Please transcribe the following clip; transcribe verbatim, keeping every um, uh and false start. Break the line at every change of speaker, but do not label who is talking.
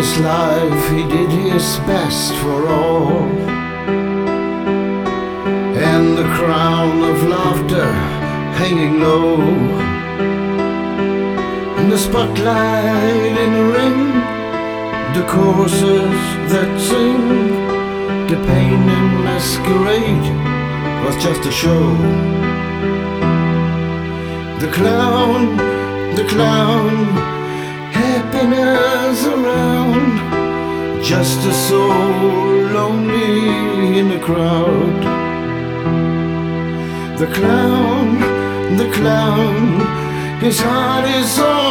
his life he did his best for all, and the crown of laughter hanging low, in the spotlight in the ring, the choruses that sing, the pain and masquerade was just a show. The clown, the clown, happiness around, just a soul lonely in the crowd. The clown, the clown, his heart is all